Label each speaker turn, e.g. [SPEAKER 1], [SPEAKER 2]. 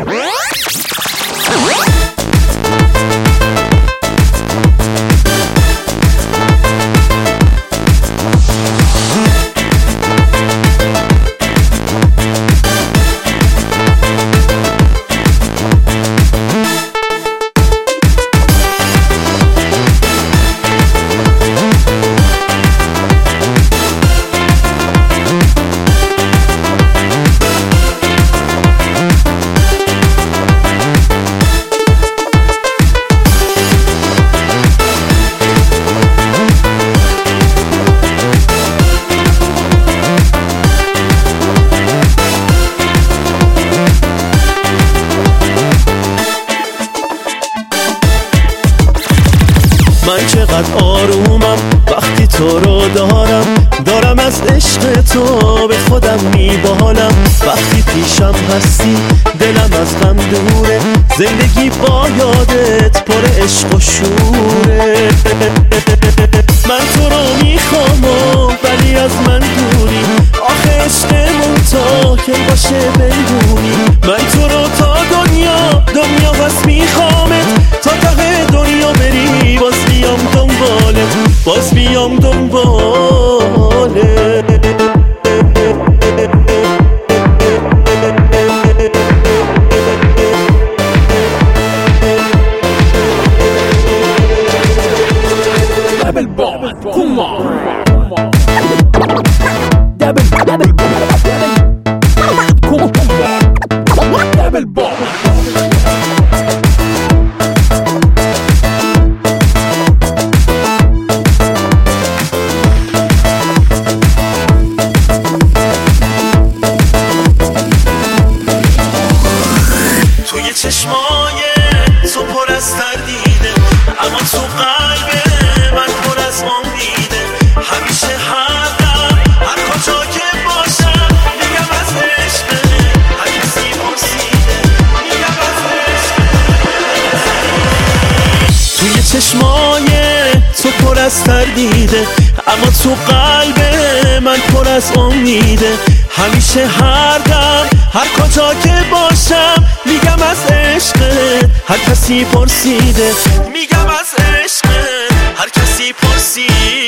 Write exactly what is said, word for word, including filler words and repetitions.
[SPEAKER 1] من چقدر آرومم وقتی تو رو دارم، دارم از عشق تو به خودم میبالم. وقتی پیشم هستی دلم از غم دوره، زندگی با یادت پر عشق و شوره. من تو رو میخوام و ولی از من دوری، آخه عشقمون تا که باشه بدونی. من تو رو تا دنیا دنیا پس میخوامت، تا ته دنیا بری باز بیام دنبالت، باز بیام دنبالت. Double bomb, come on. Double, double, come on. Double bomb. توی چشمای تو پر از تردیده، اما تو قلب من پر از امیده. همیشه هر دم هر کجا که باشم میگم از عشقه، هر کسی پرسیده میگم از عشقه. توی چشمای تو پر از تردیده، اما تو قلب من پر از امیده. همیشه هر دم هر کجا که باشم میگم از عشقت، هر کسی پرسیده میگم از عشقت، هر کسی پرسیده.